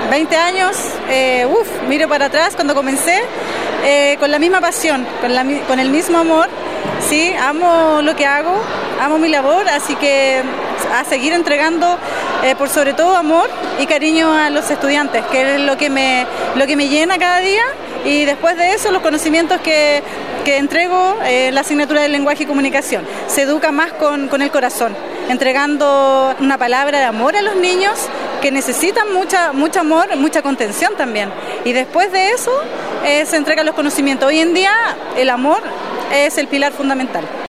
20 años, miro para atrás cuando comencé, con la misma pasión, con el mismo amor, ¿sí? Amo lo que hago, amo mi labor, así que a seguir entregando por sobre todo amor y cariño a los estudiantes, que es lo que me llena cada día, y después de eso los conocimientos que entrego, la asignatura de lenguaje y comunicación. Se educa más con el corazón, entregando una palabra de amor a los niños que necesitan mucho amor, mucha contención también. Y después de eso se entregan los conocimientos. Hoy en día el amor es el pilar fundamental.